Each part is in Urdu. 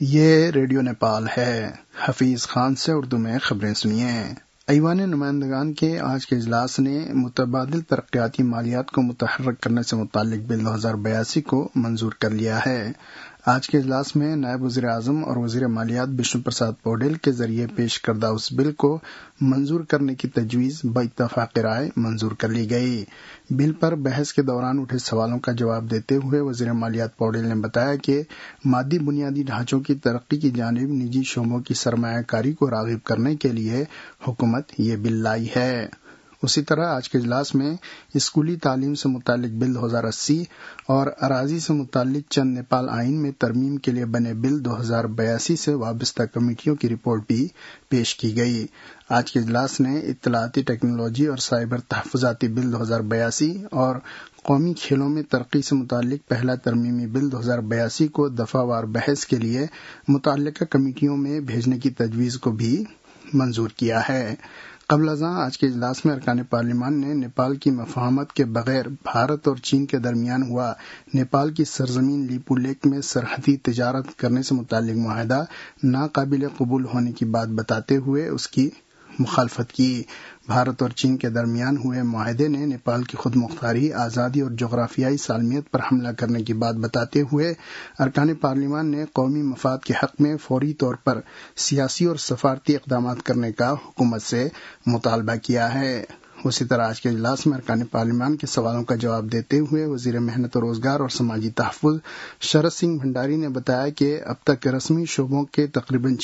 یہ ریڈیو نیپال ہے۔ حفیظ خان سے اردو میں خبریں سنیے۔ ایوان نمائندگان کے آج کے اجلاس نے متبادل ترقیاتی مالیات کو متحرک کرنے سے متعلق بل 2082 کو منظور کر لیا ہے۔ آج کے اجلاس میں نائب وزیر اعظم اور وزیر مالیات بشنو پرساد پوڈیل کے ذریعے پیش کردہ اس بل کو منظور کرنے کی تجویز باتفاق رائے منظور کر لی گئی۔ بل پر بحث کے دوران اٹھے سوالوں کا جواب دیتے ہوئے وزیر مالیات پوڈیل نے بتایا کہ مادی بنیادی ڈھانچوں کی ترقی کی جانب نجی شعبوں کی سرمایہ کاری کو راغب کرنے کے لیے حکومت یہ بل لائی ہے۔ اسی طرح آج کے اجلاس میں اسکولی تعلیم سے متعلق بل 2080 اور اراضی سے متعلق چند نیپال آئین میں ترمیم کے لیے بنے بل 2082 سے وابستہ کمیٹیوں کی رپورٹ بھی پیش کی گئی۔ آج کے اجلاس نے اطلاعاتی ٹیکنالوجی اور سائبر تحفظاتی بل 2082 اور قومی کھیلوں میں ترقی سے متعلق پہلا ترمیمی بل 2082 کو دفعہ وار بحث کے لیے متعلقہ کمیٹیوں میں بھیجنے کی تجویز کو بھی منظور کیا ہے۔ قبل ازاں آج کے اجلاس میں ارکان پارلیمان نے نیپال کی مفاہمت کے بغیر بھارت اور چین کے درمیان ہوا نیپال کی سرزمین لیپو لیک میں سرحدی تجارت کرنے سے متعلق معاہدہ ناقابل قبول ہونے کی بات بتاتے ہوئے اس کی مخالفت کی۔ بھارت اور چین کے درمیان ہوئے معاہدے نے نیپال کی خود مختاری، آزادی اور جغرافیائی سالمیت پر حملہ کرنے کی بات بتاتے ہوئے ارکان پارلیمان نے قومی مفاد کے حق میں فوری طور پر سیاسی اور سفارتی اقدامات کرنے کا حکومت سے مطالبہ کیا ہے۔ اسی طرح آج کے اجلاس میں ارکان پارلیمان کے سوالوں کا جواب دیتے ہوئے وزیر محنت و روزگار اور سماجی تحفظ شرد سنگھ بھنڈاری نے بتایا کہ اب تک رسمی شعبوں کے تقریباً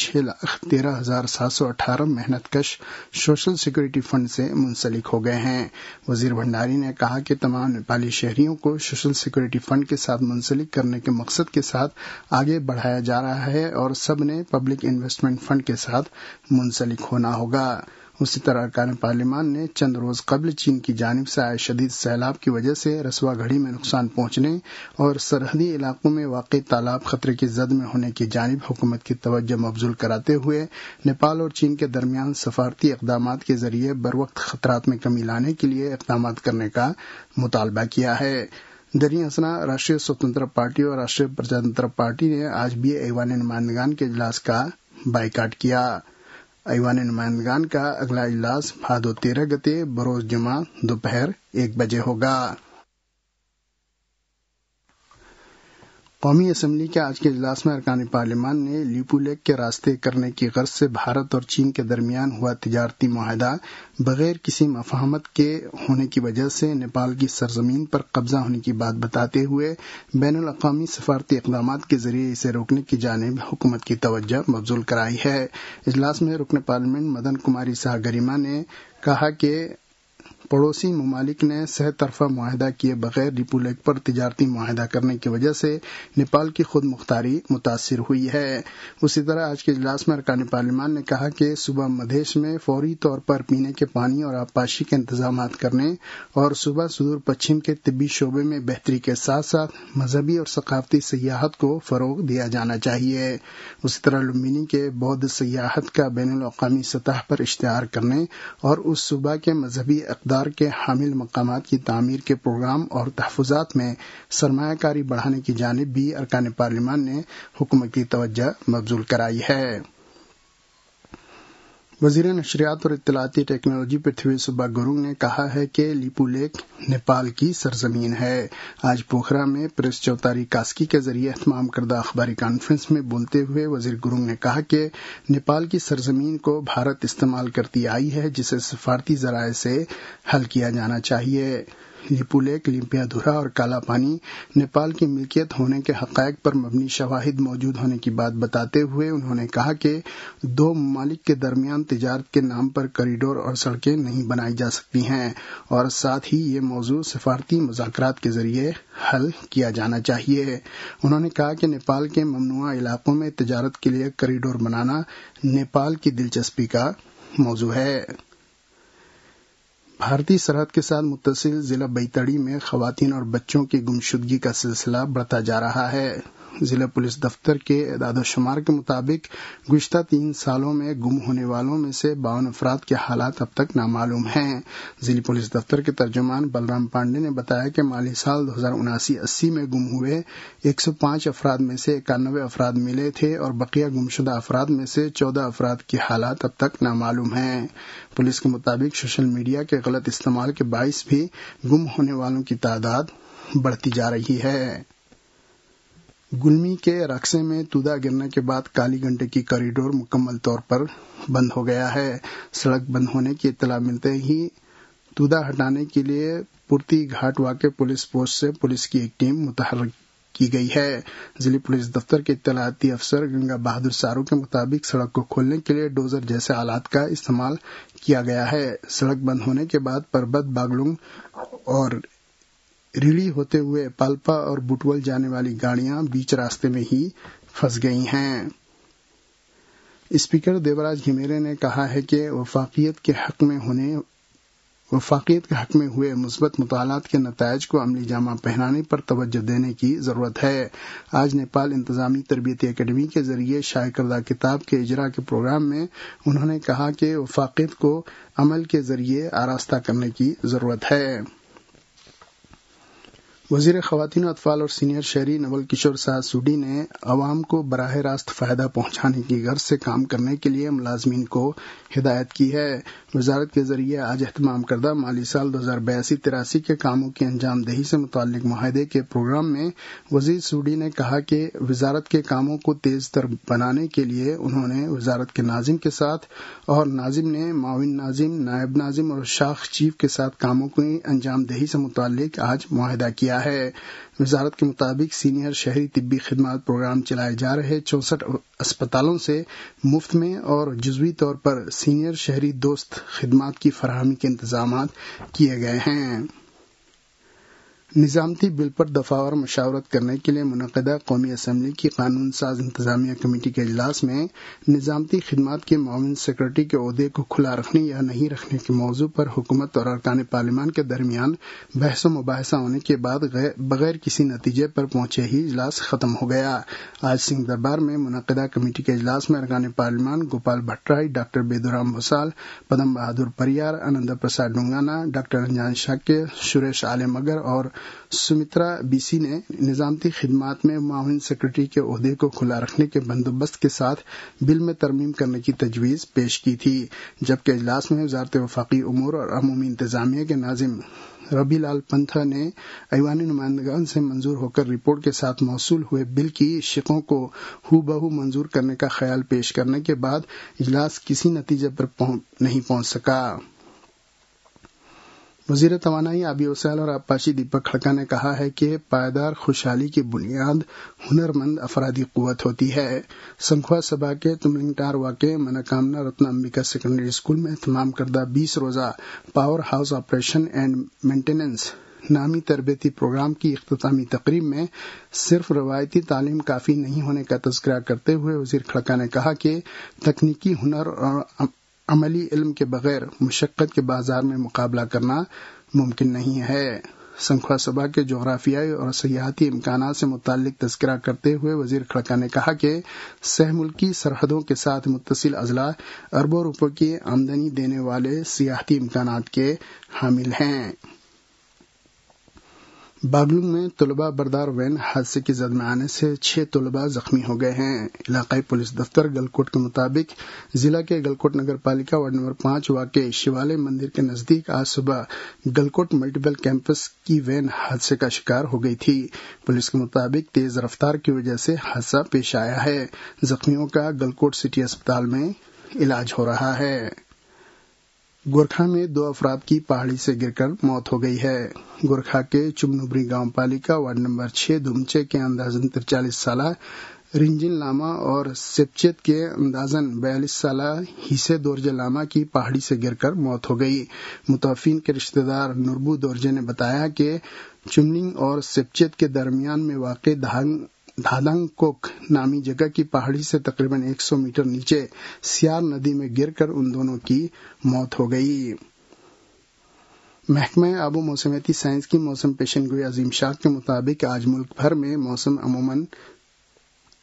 6,13,718 محنت کش سوشل سیکورٹی فنڈ سے منسلک ہو گئے ہیں۔ وزیر بھنڈاری نے کہا کہ تمام نیپالی شہریوں کو سوشل سیکورٹی فنڈ کے ساتھ منسلک کرنے کے مقصد کے ساتھ آگے بڑھایا جا رہا ہے اور سب نے پبلک انویسٹمنٹ فنڈ کے ساتھ منسلک ہونا ہوگا۔ اسی طرح ارکان پارلیمان نے چند روز قبل چین کی جانب سے آئے شدید سیلاب کی وجہ سے رسوا گھڑی میں نقصان پہنچنے اور سرحدی علاقوں میں واقع تالاب خطرے کی زد میں ہونے کی جانب حکومت کی توجہ مبذول کراتے ہوئے نیپال اور چین کے درمیان سفارتی اقدامات کے ذریعے بروقت خطرات میں کمی لانے کے لیے اقدامات کرنے کا مطالبہ کیا ہے۔ دریں اثنا راشٹریہ سوتنترا پارٹی اور راشٹریہ پرجاتنترا پارٹی نے آج بھی ایوان نمائندگان کے اجلاس کا بائیکاٹ کیا۔ ایوان نمائندگان کا اگلا اجلاس بھادو 13 گتے بروز جمعہ دوپہر 1 بجے ہوگا۔ قومی اسمبلی کے آج کے اجلاس میں ارکان پارلیمان نے لیپو لیک کے راستے کرنے کی غرض سے بھارت اور چین کے درمیان ہوا تجارتی معاہدہ بغیر کسی مفاہمت کے ہونے کی وجہ سے نیپال کی سرزمین پر قبضہ ہونے کی بات بتاتے ہوئے بین الاقوامی سفارتی اقدامات کے ذریعے اسے روکنے کی جانب حکومت کی توجہ مبذول کرائی ہے۔ اجلاس میں رکن پارلیمنٹ مدن کماری ساہ گریما نے کہا کہ پڑوسی ممالک نے سہ طرفہ معاہدہ کیے بغیر لیپو لیک پر تجارتی معاہدہ کرنے کی وجہ سے نیپال کی خود مختاری متاثر ہوئی ہے۔ اسی طرح آج کے اجلاس میں ارکان پارلیمان نے کہا کہ صوبہ مدھیش میں فوری طور پر پینے کے پانی اور آبپاشی کے انتظامات کرنے اور صوبہ سدور پچھم کے طبی شعبے میں بہتری کے ساتھ ساتھ مذہبی اور ثقافتی سیاحت کو فروغ دیا جانا چاہیے۔ اسی طرح لمبینی کے بودھ سیاحت کا بین الاقوامی سطح پر اشتہار کرنے اور اس صوبہ کے مذہبی اقدار کے حامل مقامات کی تعمیر کے پروگرام اور تحفظات میں سرمایہ کاری بڑھانے کی جانب بھی ارکان پارلیمان نے حکومت کی توجہ مبذول کرائی ہے۔ وزیر نشریات اور اطلاعاتی ٹیکنالوجی پرتھوی سبا گورنگ نے کہا ہے کہ لیپو لیک نیپال کی سرزمین ہے۔ آج پوکھرا میں پریس چوتاری کاسکی کے ذریعے اہتمام کردہ اخباری کانفرنس میں بولتے ہوئے وزیر گورنگ نے کہا کہ نیپال کی سرزمین کو بھارت استعمال کرتی آئی ہے جسے سفارتی ذرائع سے حل کیا جانا چاہیے۔ لیپو لیک، لیمپیا دھرا اور کالا پانی نیپال کی ملکیت ہونے کے حقائق پر مبنی شواہد موجود ہونے کی بات بتاتے ہوئے انہوں نے کہا کہ دو ممالک کے درمیان تجارت کے نام پر کوریڈور اور سڑکیں نہیں بنائی جا سکتی ہیں اور ساتھ ہی یہ موضوع سفارتی مذاکرات کے ذریعے حل کیا جانا چاہیے۔ انہوں نے کہا کہ نیپال کے ممنوعہ علاقوں میں تجارت کے لیے کوریڈور بنانا نیپال کی دلچسپی کا موضوع ہے۔ بھارتی سرحد کے ساتھ متصل ضلع بیتڑی میں خواتین اور بچوں کی گمشدگی کا سلسلہ بڑھتا جا رہا ہے۔ ضلع پولیس دفتر کے اعداد و شمار کے مطابق گزشتہ 3 سالوں میں گم ہونے والوں میں سے 52 افراد کے حالات اب تک نامعلوم ہیں۔ ضلع پولیس دفتر کے ترجمان بلرام پانڈے نے بتایا کہ مالی سال 2079-80 میں گم ہوئے 105 افراد میں سے 91 افراد ملے تھے اور بقیہ گمشدہ افراد میں سے 14 افراد کی حالات اب تک نامعلوم ہیں۔ پولیس کے مطابق سوشل میڈیا کے غلط استعمال کے باعث بھی گم ہونے والوں کی تعداد بڑھتی جا رہی ہے۔ گلمی کے رقصے میں تودا گرنے کے بعد کالی گنڈے کی کوریڈور مکمل طور پر بند ہو گیا ہے۔ سڑک بند ہونے کی اطلاع ملتے ہی تودا ہٹانے کے لیے پورتی گھاٹ واقع پولیس پوسٹ سے پولیس کی ایک ٹیم متحرک کی گئی ہے۔ ضلع پولیس دفتر کے اطلاعاتی افسر گنگا بہادر سارو کے مطابق سڑک کو کھولنے کے لیے ڈوزر جیسے آلات کا استعمال کیا گیا ہے۔ سڑک بند ہونے کے بعد پربت باگلنگ اور ریلی ہوتے ہوئے پالپا اور بٹول جانے والی گاڑیاں بیچ راستے میں ہی پھنس گئی ہیں۔ اسپیکر دیوراج گھمیرے نے کہا ہے کہ وفاقیت کے حق میں ہوئے مثبت مطالعات کے نتائج کو عملی جامہ پہنانے پر توجہ دینے کی ضرورت ہے۔ آج نیپال انتظامی تربیتی اکیڈمی کے ذریعے شائع کردہ کتاب کے اجرا کے پروگرام میں انہوں نے کہا کہ وفاقیت کو عمل کے ذریعے آراستہ کرنے کی ضرورت ہے۔ وزیر خواتین و اطفال اور سینئر شہری نول کشور سہا سوڈی نے عوام کو براہ راست فائدہ پہنچانے کی غرض سے کام کرنے کے لیے ملازمین کو ہدایت کی ہے۔ وزارت کے ذریعے آج اہتمام کردہ مالی سال 2082-83 کے کاموں کی انجام دہی سے متعلق معاہدے کے پروگرام میں وزیر سوڈی نے کہا کہ وزارت کے کاموں کو تیز تر بنانے کے لیے انہوں نے وزارت کے ناظم کے ساتھ اور ناظم نے معاون ناظم، نائب ناظم اور شاخ چیف کے ساتھ کاموں کی انجام دہی سے متعلق آج معاہدہ کیا ہے۔ وزارت کے مطابق سینئر شہری طبی خدمات پروگرام چلائے جا رہے 64 اسپتالوں سے مفت میں اور جزوی طور پر سینئر شہری دوست خدمات کی فراہمی کے انتظامات کیے گئے ہیں۔ نظامتی بل پر دفاع اور مشاورت کرنے کے لیے منعقدہ قومی اسمبلی کی قانون ساز انتظامیہ کمیٹی کے اجلاس میں نظامتی خدمات کے معاون سیکرٹری کے عہدے کو کھلا رکھنے یا نہیں رکھنے کے موضوع پر حکومت اور ارکان پارلیمان کے درمیان بحث و مباحثہ ہونے کے بعد بغیر کسی نتیجے پر پہنچے ہی اجلاس ختم ہو گیا۔ آج سنگھ دربار میں منعقدہ کمیٹی کے اجلاس میں ارکان پارلیمان گوپال بھٹرائی، ڈاکٹر بیدورام بھوسال، پدم بہادر پریار، آنند پرساد ڈونگانا، ڈاکٹر انجان شاکے، سریش عالم اگر اور سمترا بی سی نے نظامتی خدمات میں معاون سیکرٹری کے عہدے کو کھلا رکھنے کے بندوبست کے ساتھ بل میں ترمیم کرنے کی تجویز پیش کی تھی، جبکہ اجلاس میں وزارت وفاقی امور اور عمومی انتظامیہ کے ناظم ربی لال پنتھا نے ایوانی نمائندگان سے منظور ہو کر رپورٹ کے ساتھ موصول ہوئے بل کی شقوں کو ہو بہو منظور کرنے کا خیال پیش کرنے کے بعد اجلاس کسی نتیجے پر نہیں پہنچ سکا۔ وزیر توانائی آبی وسائل اور آبپاشی دیپک کھڑکا نے کہا ہے کہ پائیدار خوشحالی کی بنیاد ہنرمند افرادی قوت ہوتی ہے۔ سنکھوا سبھا کے تملنگٹار واقع مناکامنا رتنا امبیکا سیکنڈری اسکول میں اہتمام کردہ 20 روزہ power house operation and maintenance نامی تربیتی پروگرام کی اختتامی تقریب میں صرف روایتی تعلیم کافی نہیں ہونے کا تذکرہ کرتے ہوئے وزیر کھڑکا نے کہا کہ تکنیکی ہنر اور عملی علم کے بغیر مشقت کے بازار میں مقابلہ کرنا ممکن نہیں ہے۔ سنکھوا سبھا کے جغرافیائی اور سیاحتی امکانات سے متعلق تذکرہ کرتے ہوئے وزیر کھڑکا نے کہا کہ سہ ملکی سرحدوں کے ساتھ متصل اضلاع اربوں روپے کی آمدنی دینے والے سیاحتی امکانات کے حامل ہیں۔ باگلنگ میں طلبہ بردار وین حادثے کی زد میں آنے سے 6 طلبہ زخمی ہو گئے ہیں۔ علاقائی پولیس دفتر گلکوٹ کے مطابق ضلع کے گلکوٹ نگر پالیکا وارڈ نمبر 5 واقع شیوالے مندر کے نزدیک آج صبح گلکوٹ ملٹیپل کیمپس کی وین حادثے کا شکار ہو گئی تھی۔ پولیس کے مطابق تیز رفتار کی وجہ سے حادثہ پیش آیا ہے۔ زخمیوں کا گلکوٹ سٹی اسپتال میں علاج ہو رہا ہے۔ گورکھا میں 2 افراد کی پہاڑی سے گر کر موت ہو گئی ہے۔ گورکھا کے چمنوبری گاؤں پالیکا وارڈ نمبر 6 دمچے کے اندازاً 43 سالہ رنجن لاما اور سپچت کے اندازاً 42 سالہ ہیسے دورجے لاما کی پہاڑی سے گر کر موت ہو گئی۔ متوفین کے رشتہ دار نربو دورجے نے بتایا کہ چمننگ اور سپچت کے درمیان میں واقع دھادنگ کوک نامی جگہ کی پہاڑی سے تقریباً 100 میٹر نیچے سیار ندی میں گر کر ان دونوں کی موت ہو گئی۔ محکمہ آب و موسمیاتی سائنس کی موسم پیشن گوئی عظیم شاہ کے مطابق آج ملک بھر میں موسم عموماً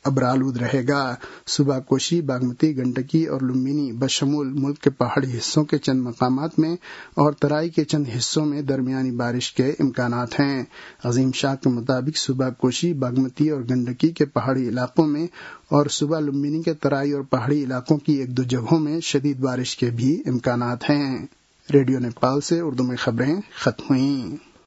ابرآلود رہے گا۔ صبح کوشی، باگمتی، گنڈکی اور لمبینی بشمول ملک کے پہاڑی حصوں کے چند مقامات میں اور ترائی کے چند حصوں میں درمیانی بارش کے امکانات ہیں۔ عظیم شاہ کے مطابق صبح کوشی، باگمتی اور گنڈکی کے پہاڑی علاقوں میں اور صبح لمبینی کے ترائی اور پہاڑی علاقوں کی ایک دو جگہوں میں شدید بارش کے بھی امکانات ہیں۔ ریڈیو نیپال سے اردو میں خبریں ختم ہوئیں۔